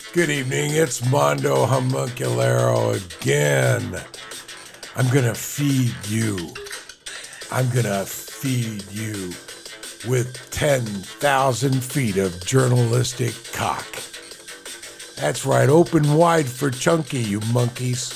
Good evening, it's Mondo Homunculero again. I'm gonna feed you. I'm gonna feed you with 10,000 feet of journalistic cock. That's right, open wide for Chunky, you monkeys.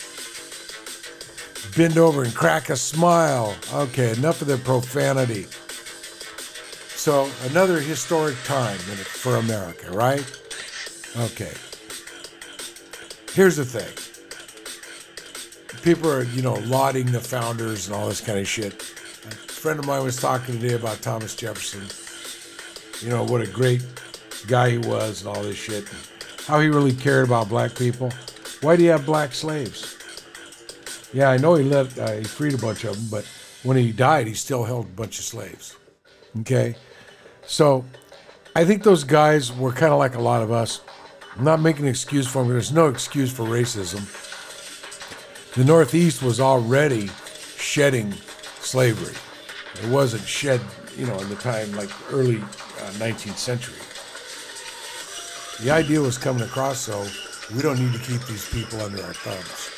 Bend over and crack a smile. Okay, enough of the profanity. So, another historic time for America, right? Okay. Here's the thing. People are, lauding the founders and all this kind of shit. A friend of mine was talking today about Thomas Jefferson. What a great guy he was and all this shit. And how he really cared about black people. Why do you have black slaves? Yeah, I know he freed a bunch of them, but when he died, he still held a bunch of slaves. Okay? So, I think those guys were kind of like a lot of us. I'm not making an excuse for them. There's no excuse for racism. The Northeast was already shedding slavery. It wasn't shed, in the time like early 19th century. The idea was coming across, so we don't need to keep these people under our thumbs.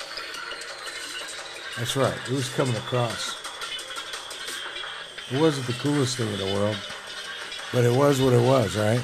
That's right. It was coming across. It wasn't the coolest thing in the world, but it was what it was, right?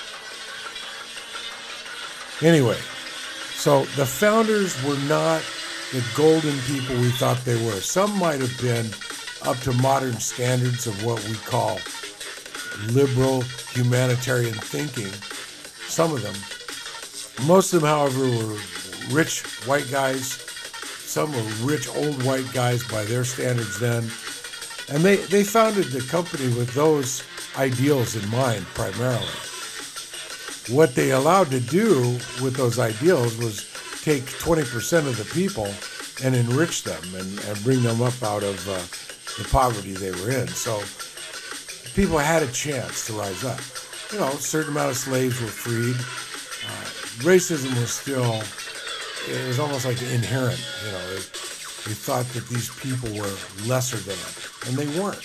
Anyway, so the founders were not the golden people we thought they were. Some might have been up to modern standards of what we call liberal humanitarian thinking. Some of them. Most of them, however, were rich white guys. Some were rich old white guys by their standards then. And they founded the company with those ideals in mind primarily. What they allowed to do with those ideals was take 20% of the people and enrich them and bring them up out of the poverty they were in. So people had a chance to rise up. A certain amount of slaves were freed. Racism was still, it was almost like inherent. They thought that these people were lesser than, and they weren't.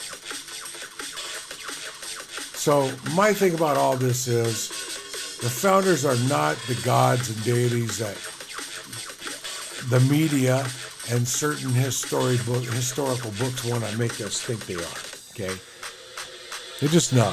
So my thing about all this is, the founders are not the gods and deities that the media and certain historical books want to make us think they are, okay? They're just not.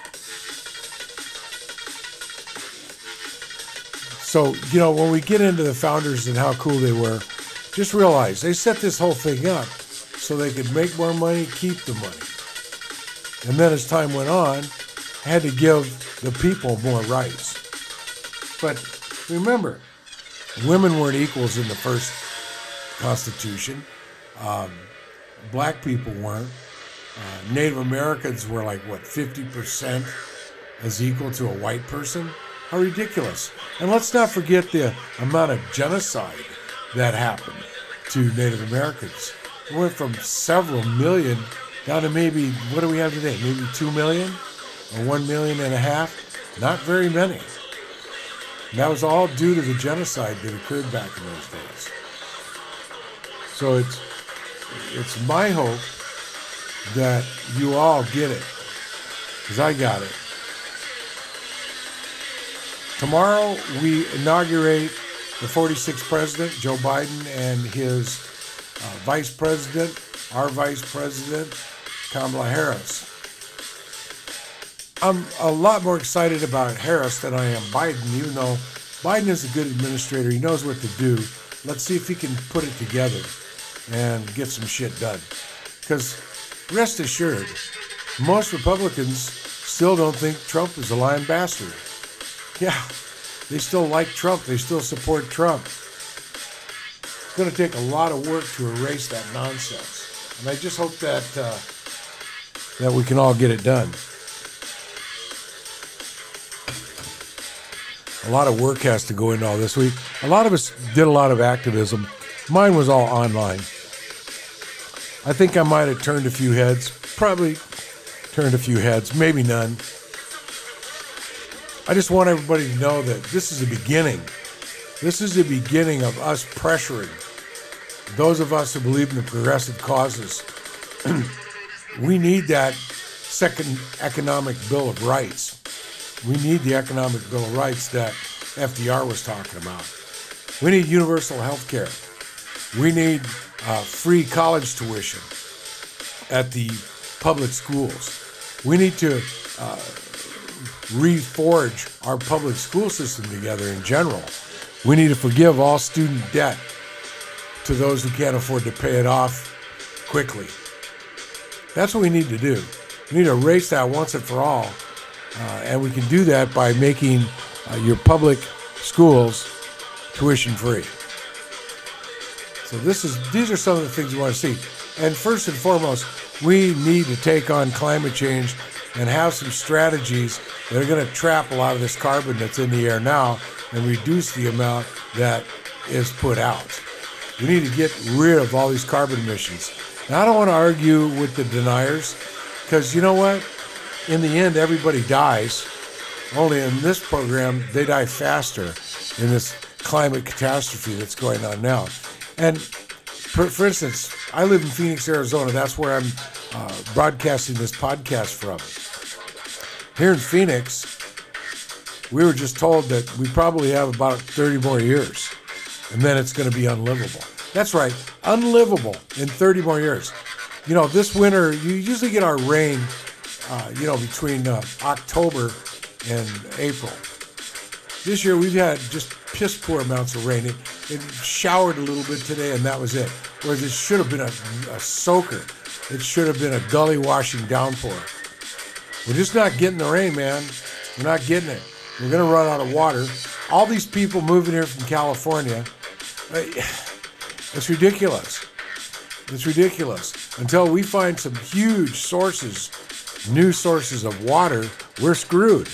So, when we get into the founders and how cool they were, just realize they set this whole thing up so they could make more money, keep the money. And then as time went on, had to give the people more rights. But remember, women weren't equals in the first Constitution. Black people weren't. Native Americans were 50% as equal to a white person? How ridiculous. And let's not forget the amount of genocide that happened to Native Americans. It went from several million down to maybe, what do we have today? Maybe 2 million? Or 1.5 million? Not very many. And that was all due to the genocide that occurred back in those days. So it's my hope that you all get it, because I got it. Tomorrow we inaugurate the 46th president, Joe Biden, and his vice president, our vice president, Kamala Harris. I'm a lot more excited about Harris than I am Biden, even though Biden is a good administrator. He knows what to do. Let's see if he can put it together and get some shit done. Because rest assured, most Republicans still don't think Trump is a lying bastard. Yeah, they still like Trump. They still support Trump. It's going to take a lot of work to erase that nonsense. And I just hope that we can all get it done. A lot of work has to go into all this. A lot of us did a lot of activism. Mine was all online. I think I might have turned a few heads. Probably turned a few heads, maybe none. I just want everybody to know that this is the beginning. This is the beginning of us pressuring those of us who believe in the progressive causes. We need that second economic bill of rights. We need the economic bill of rights that FDR was talking about. We need universal health care. We need free college tuition at the public schools. We need to reforge our public school system together in general. We need to forgive all student debt to those who can't afford to pay it off quickly. That's what we need to do. We need to erase that once and for all. And we can do that by making your public schools tuition free. So these are some of the things we want to see. And first and foremost, we need to take on climate change and have some strategies that are going to trap a lot of this carbon that's in the air now and reduce the amount that is put out. We need to get rid of all these carbon emissions. Now, I don't want to argue with the deniers, because you know what? In the end, everybody dies. Only in this program, they die faster in this climate catastrophe that's going on now. And for instance, I live in Phoenix, Arizona. That's where I'm broadcasting this podcast from. Here in Phoenix, we were just told that we probably have about 30 more years, and then it's going to be unlivable. That's right, unlivable in 30 more years. You know, this winter, you usually get our rain, between October and April. This year, we've had just piss poor amounts of rain. It showered a little bit today, and that was it. Whereas it should have been a soaker. It should have been a gully washing downpour. We're just not getting the rain, man. We're not getting it. We're going to run out of water. All these people moving here from California, it's ridiculous. It's ridiculous. Until we find some huge sources, new sources of water, we're screwed.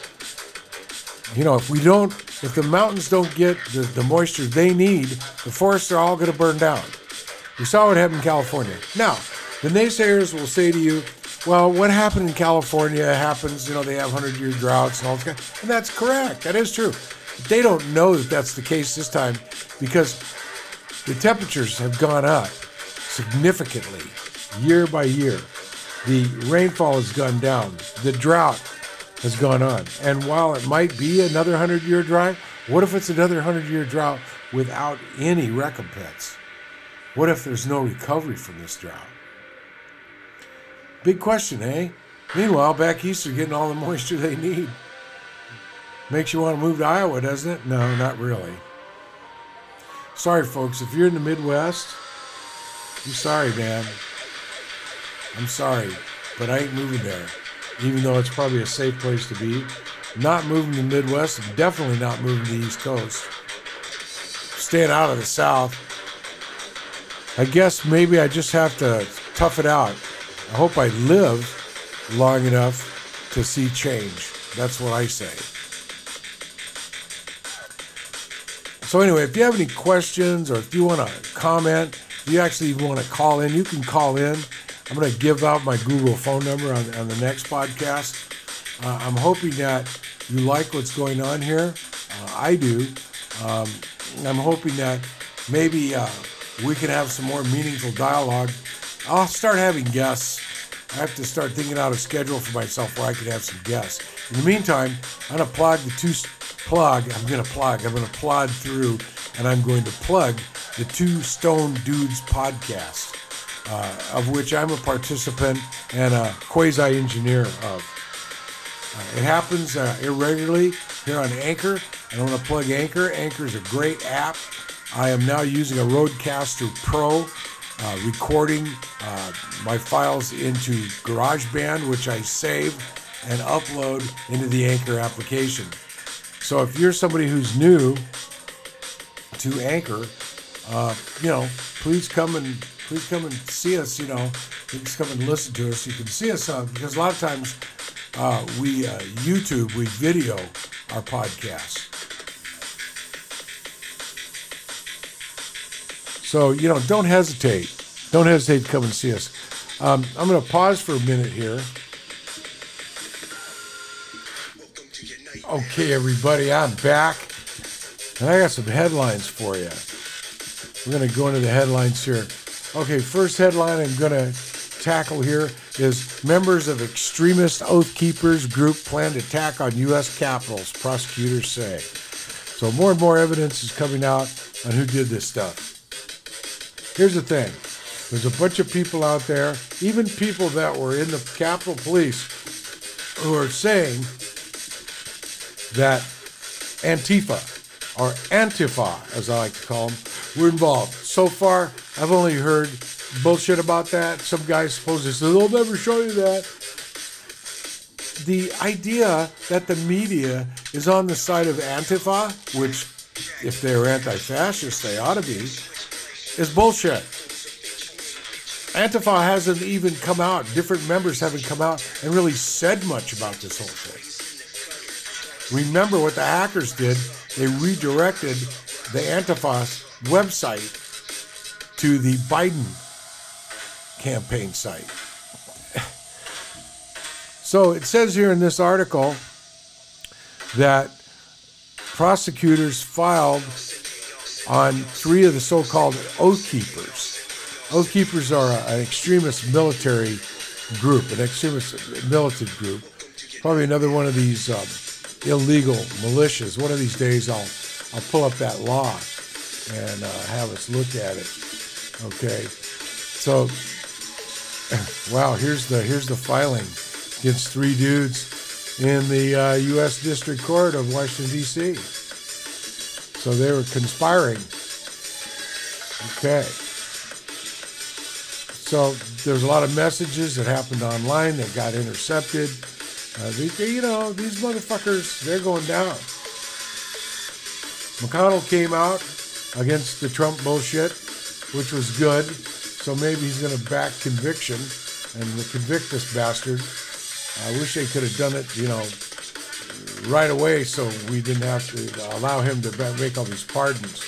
You know, if the mountains don't get the moisture they need, the forests are all going to burn down. We saw what happened in California. Now, the naysayers will say to you, well, what happened in California happens, they have 100-year droughts and all that. And that's correct. That is true. But they don't know that that's the case this time because the temperatures have gone up significantly year by year. The rainfall has gone down. The drought has gone on. And while it might be another 100-year drought, what if it's another 100-year drought without any recompense? What if there's no recovery from this drought? Big question, eh? Meanwhile, back east are getting all the moisture they need. Makes you want to move to Iowa, doesn't it? No, not really. Sorry, folks. If you're in the Midwest, I'm sorry, man. I'm sorry, but I ain't moving there. Even though it's probably a safe place to be. Not moving to the Midwest. I'm definitely not moving to the East Coast. Staying out of the South. I guess maybe I just have to tough it out. I hope I live long enough to see change. That's what I say. So anyway, if you have any questions or if you want to comment, if you actually want to call in, you can call in. I'm going to give out my Google phone number on the next podcast. I'm hoping that you like what's going on here. I do. I'm hoping that maybe we can have some more meaningful dialogue. I'll start having guests. I have to start thinking out a schedule for myself where I could have some guests. In the meantime, I'm going to plod through, and I'm going to plug the Two Stone Dudes podcast, of which I'm a participant and a quasi-engineer of. It happens irregularly here on Anchor. I want to plug Anchor. Anchor is a great app. I am now using a Rodecaster Pro, recording my files into GarageBand, which I save and upload into the Anchor application. So if you're somebody who's new to Anchor, please come and see us. Please come and listen to us. You can see us because a lot of times we video our podcast. So, don't hesitate. Don't hesitate to come and see us. I'm going to pause for a minute here. Okay, everybody, I'm back. And I got some headlines for you. We're going to go into the headlines here. Okay, first headline I'm going to tackle here is members of extremist Oath Keepers group planned attack on U.S. capitals, prosecutors say. So more and more evidence is coming out on who did this stuff. Here's the thing. There's a bunch of people out there, even people that were in the Capitol Police, who are saying that Antifa, or Antifa, as I like to call them, were involved. So far, I've only heard bullshit about that. Some guys supposedly say, they'll never show you that. The idea that the media is on the side of Antifa, which, if they're anti-fascist, they ought to be, is bullshit. Antifa hasn't even come out. Different members haven't come out and really said much about this whole thing. Remember what the hackers did? They redirected the Antifa website to the Biden campaign site. So it says here in this article that prosecutors filed on 3 of the so-called Oath Keepers. Oath Keepers are an extremist military group, an extremist militant group. Probably another one of these illegal militias. One of these days I'll pull up that law and have us look at it. Okay. So, wow, here's the filing against 3 dudes in the U.S. District Court of Washington, D.C. So they were conspiring. Okay. So there's a lot of messages that happened online that got intercepted. These motherfuckers, they're going down. McConnell came out against the Trump bullshit, which was good. So maybe he's going to back conviction and convict this bastard. I wish they could have done it, right away so we didn't have to allow him to make all these pardons.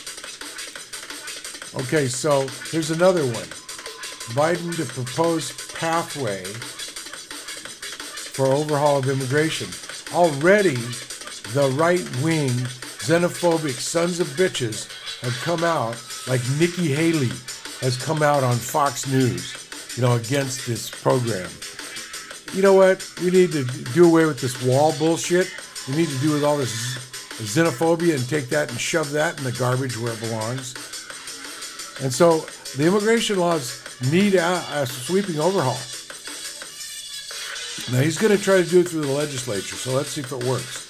Okay, so here's another one. Biden to propose pathway for overhaul of immigration. Already, the right-wing, xenophobic sons of bitches have come out, like Nikki Haley has come out on Fox News, against this program. You know what? We need to do away with this wall bullshit. We need to do with all this xenophobia and take that and shove that in the garbage where it belongs. And so the immigration laws need a sweeping overhaul. Now, he's going to try to do it through the legislature, so let's see if it works.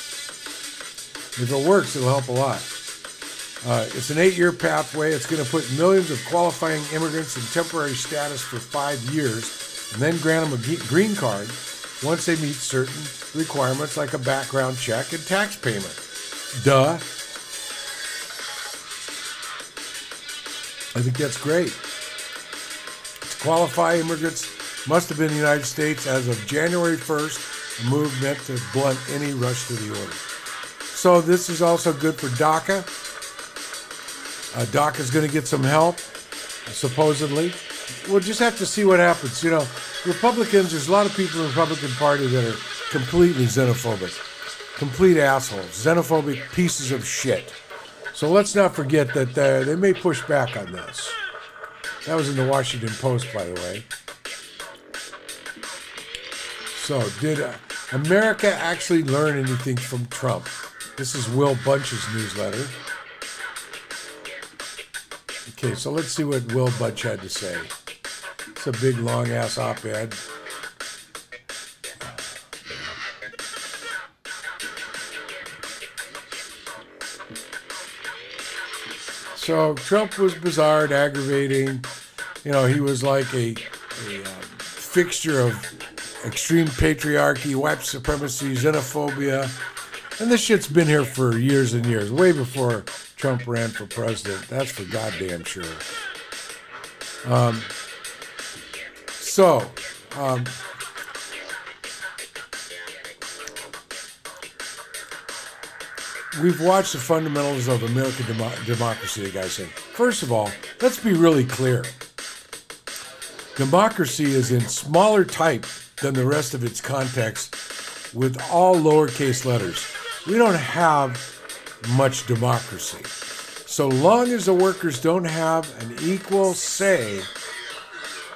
If it works, it'll help a lot. It's an 8-year pathway. It's going to put millions of qualifying immigrants in temporary status for 5 years and then grant them a green card once they meet certain requirements like a background check and tax payment. Duh. I think that's great. To qualify, immigrants must have been in the United States as of January 1st, a move meant to blunt any rush to the order. So this is also good for DACA. DACA's going to get some help, supposedly. We'll just have to see what happens. Republicans, there's a lot of people in the Republican Party that are completely xenophobic, complete assholes, xenophobic pieces of shit. So let's not forget that they may push back on this. That was in the Washington Post, by the way. So, did America actually learn anything from Trump? This is Will Bunch's newsletter. Okay, so let's see what Will Bunch had to say. It's a big, long-ass op-ed. So Trump was bizarre and aggravating. He was like a fixture of extreme patriarchy, white supremacy, xenophobia. And this shit's been here for years and years, way before Trump ran for president. That's for goddamn sure. We've watched the fundamentals of American democracy, the guy's saying. First of all, let's be really clear. Democracy is in smaller type than the rest of its context with all lowercase letters. We don't have much democracy. So long as the workers don't have an equal say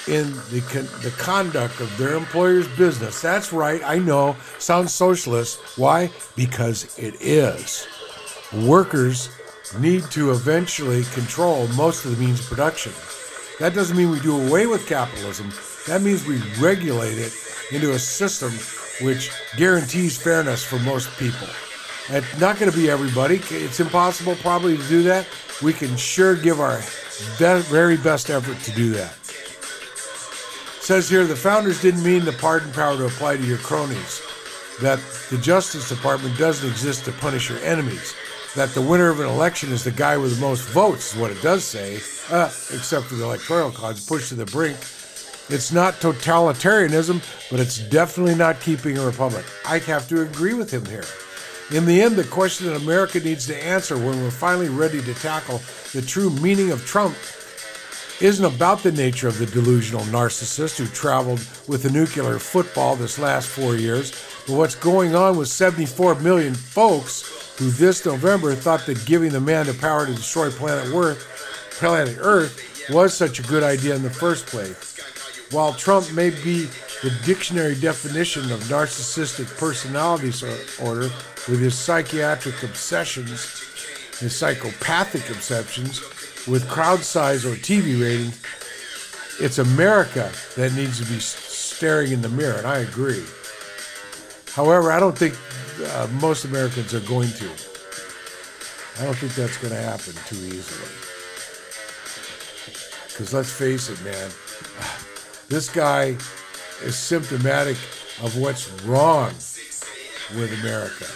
in the conduct of their employer's business. That's right, I know, sounds socialist. Why? Because it is. Workers need to eventually control most of the means of production. That doesn't mean we do away with capitalism. That means we regulate it into a system which guarantees fairness for most people. It's not going to be everybody. It's impossible probably to do that. We can sure give our very best effort to do that. It says here, the founders didn't mean the pardon power to apply to your cronies, that the Justice Department doesn't exist to punish your enemies, that the winner of an election is the guy with the most votes, is what it does say, except for the Electoral College pushed to the brink. It's not totalitarianism, but it's definitely not keeping a republic. I have to agree with him here. In the end, the question that America needs to answer when we're finally ready to tackle the true meaning of Trump isn't about the nature of the delusional narcissist who traveled with a nuclear football this last 4 years, but what's going on with 74 million folks who this November thought that giving the man the power to destroy planet Earth was such a good idea in the first place. While Trump may be the dictionary definition of narcissistic personality disorder with his psychiatric obsessions, his psychopathic obsessions, with crowd size or TV ratings, it's America that needs to be staring in the mirror, and I agree. However, I don't think most Americans are going to. I don't think that's going to happen too easily. Because let's face it, man, this guy is symptomatic of what's wrong with America.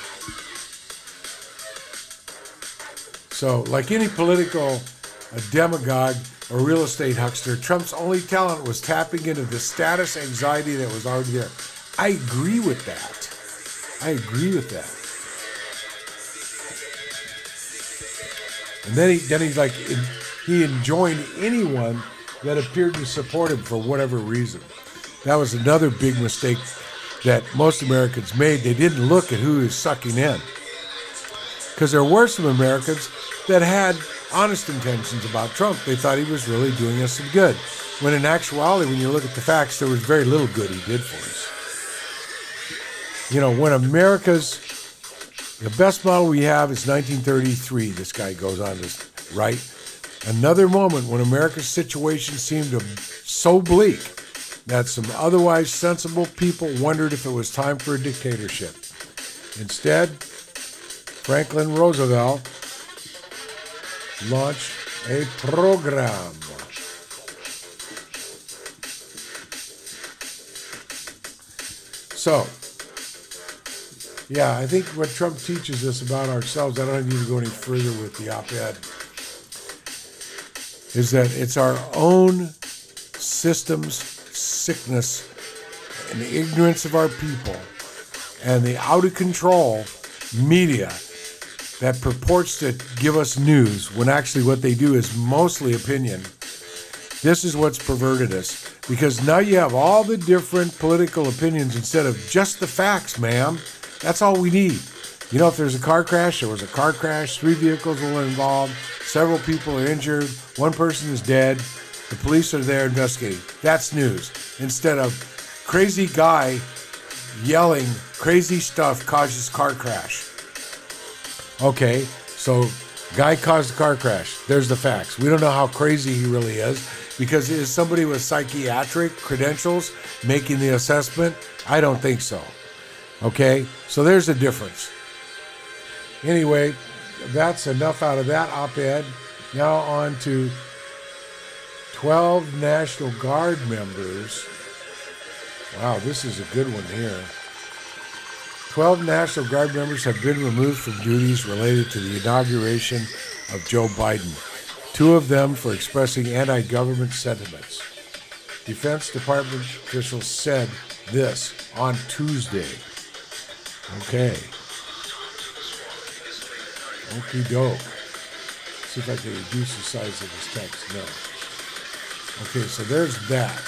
So, like any political demagogue or real estate huckster, Trump's only talent was tapping into the status anxiety that was already there. I agree with that. I agree with that. And then he enjoined anyone that appeared to support him for whatever reason. That was another big mistake that most Americans made. They didn't look at who he was sucking in. Because there were some Americans that had honest intentions about Trump. They thought he was really doing us some good. When in actuality, when you look at the facts, there was very little good he did for us. You know, when the best model we have is 1933, this guy goes on to write. Another moment when America's situation seemed so bleak that some otherwise sensible people wondered if it was time for a dictatorship. Instead, Franklin Roosevelt launched a program. So, yeah, I think what Trump teaches us about ourselves, I don't need to go any further with the op-ed, is that it's our own system's sickness and the ignorance of our people and the out-of-control media that purports to give us news when actually what they do is mostly opinion. This is what's perverted us, because now you have all the different political opinions instead of just the facts, ma'am. That's all we need. You know, if there's a car crash, there was a car crash, 3 vehicles were involved, several people are injured, 1 person is dead, the police are there investigating. That's news. Instead of crazy guy yelling crazy stuff causes car crash. Okay, so guy caused the car crash. There's the facts. We don't know how crazy he really is, because is somebody with psychiatric credentials making the assessment? I don't think so. Okay, so there's a difference. Anyway, that's enough out of that op-ed. Now on to 12 National Guard members. Wow, this is a good one here. 12 National Guard members have been removed from duties related to the inauguration of Joe Biden. 2 of them for expressing anti-government sentiments. Defense Department officials said this on Tuesday. Okay. Okie doke. See if I can reduce the size of this text. No. Okay, so there's that.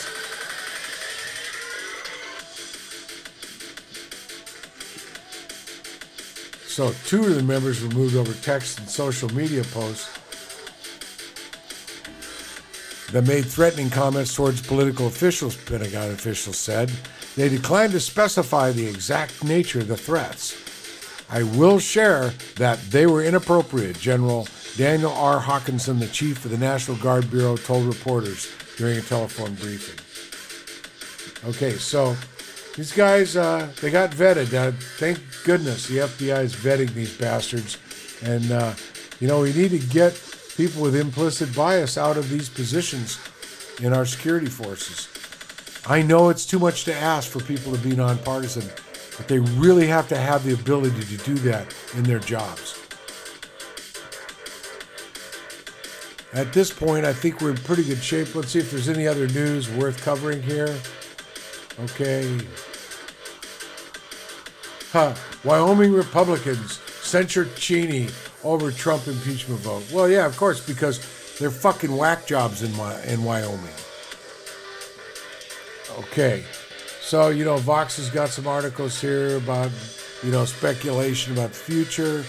So 2 of the members were moved over text and social media posts. that made threatening comments towards political officials, Pentagon officials said. They declined to specify the exact nature of the threats. I will share that they were inappropriate, General Daniel R. Hawkinson, the chief of the National Guard Bureau, told reporters during a telephone briefing. Okay, so these guys, they got vetted. Thank goodness the FBI is vetting these bastards. And, we need to get people with implicit bias out of these positions in our security forces. I know it's too much to ask for people to be nonpartisan, but they really have to have the ability to do that in their jobs. At this point, I think we're in pretty good shape. Let's see if there's any other news worth covering here. Okay. Wyoming Republicans censured Cheney over Trump impeachment vote. Well, yeah, of course, because they're fucking whack jobs in Wyoming. Okay. So, Vox has got some articles here about, speculation about the future.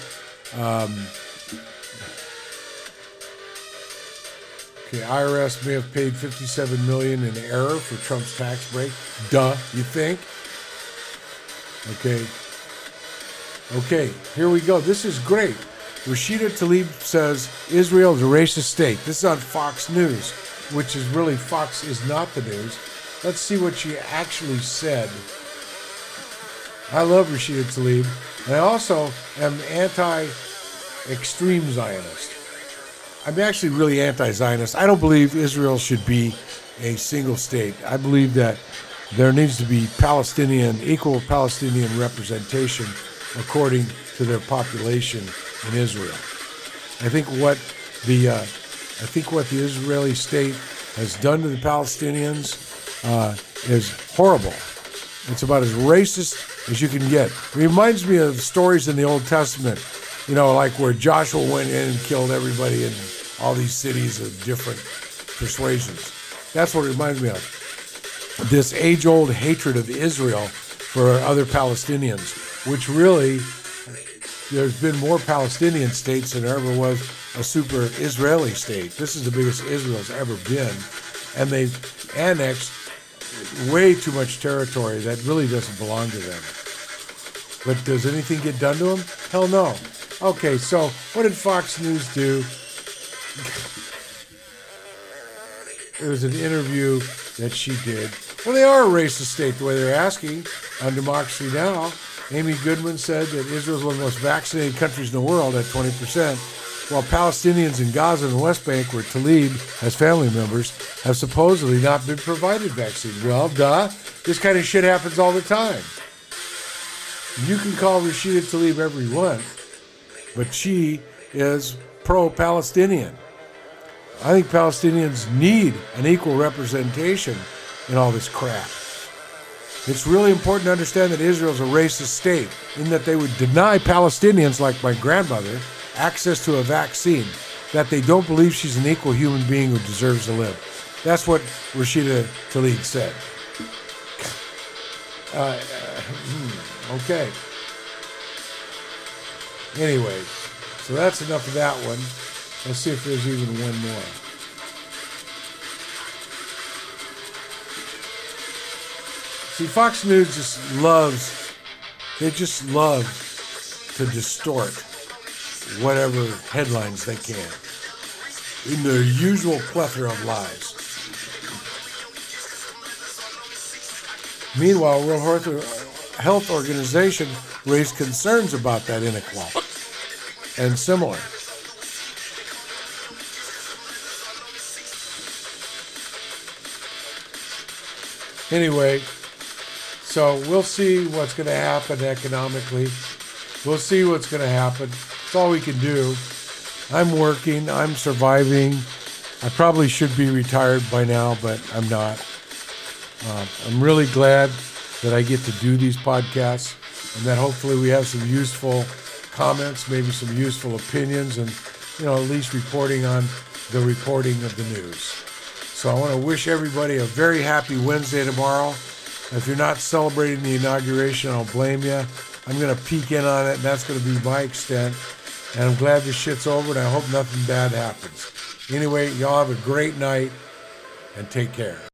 Okay, IRS may have paid $57 million in error for Trump's tax break. Duh, you think? Okay, here we go. This is great. Rashida Tlaib says Israel is a racist state. This is on Fox News, which is really Fox is not the news. Let's see what she actually said. I love Rashida Tlaib. And I also am anti-extreme Zionist. I'm actually really anti-Zionist. I don't believe Israel should be a single state. I believe that there needs to be equal Palestinian representation according to their population in Israel. I think what the Israeli state has done to the Palestinians is horrible. It's about as racist as you can get. It reminds me of stories in the Old Testament, like where Joshua went in and killed everybody in all these cities of different persuasions. That's what it reminds me of. This age-old hatred of Israel for other Palestinians, which really, there's been more Palestinian states than there ever was a super Israeli state. This is the biggest Israel's ever been. And they've annexed way too much territory that really doesn't belong to them. But does anything get done to them? Hell no. Okay, so what did Fox News do? It was an interview that she did. Well, they are a racist state the way they're asking on Democracy Now! Amy Goodman said that Israel is one of the most vaccinated countries in the world at 20%, while Palestinians in Gaza and the West Bank, where Tlaib has family members, have supposedly not been provided vaccine. Well, duh. This kind of shit happens all the time. You can call Rashida Tlaib every you want, but she is pro-Palestinian. I think Palestinians need an equal representation in all this crap. It's really important to understand that Israel is a racist state in that they would deny Palestinians, like my grandmother, access to a vaccine, that they don't believe she's an equal human being who deserves to live. That's what Rashida Tlaib said. Okay. Anyway, so that's enough of that one. Let's see if there's even one more. See, Fox News just love to distort whatever headlines they can in their usual plethora of lies. Meanwhile, World Health Organization raised concerns about that inequality and similar. Anyway, so we'll see what's going to happen economically. We'll see what's going to happen. It's all we can do. I'm working. I'm surviving. I probably should be retired by now, but I'm not. I'm really glad that I get to do these podcasts and that hopefully we have some useful comments, maybe some useful opinions, and, at least reporting on the reporting of the news. So I want to wish everybody a very happy Wednesday tomorrow. If you're not celebrating the inauguration, I'll blame you. I'm going to peek in on it, and that's going to be my extent. And I'm glad this shit's over, and I hope nothing bad happens. Anyway, y'all have a great night, and take care.